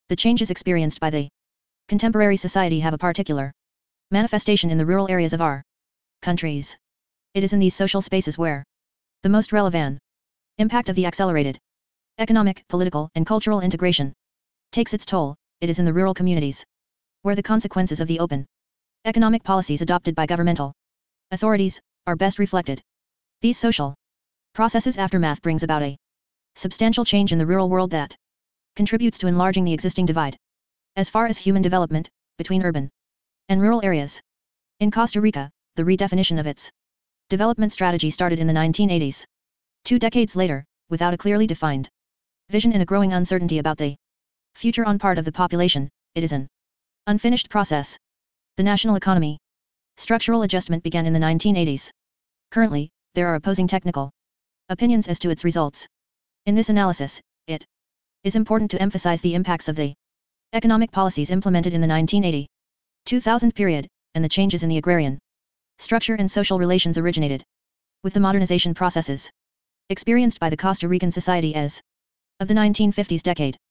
The changes experienced by the contemporary society have a particular manifestation in the rural areas of our countries. It is in these social spaces where the most relevant impact of the accelerated economic, political, and cultural integration takes its toll. It is in the rural communities where the consequences of the open economic policies adopted by governmental authorities are best reflected. These social processes' aftermath brings about a substantial change in the rural world that contributes to enlarging the existing divide as far as human development between urban and rural areas. In Costa Rica, the redefinition of its development strategy started in the 1980s. 2 decades later, without a clearly defined vision and a growing uncertainty about the future on part of the population, it is an unfinished process. The national economy structural adjustment began in the 1980s. Currently, there are opposing technical opinions as to its results. In this analysis, it is important to emphasize the impacts of the economic policies implemented in the 1980-2000 period, and the changes in the agrarian structure and social relations originated with the modernization processes experienced by the Costa Rican society as of the 1950s decade.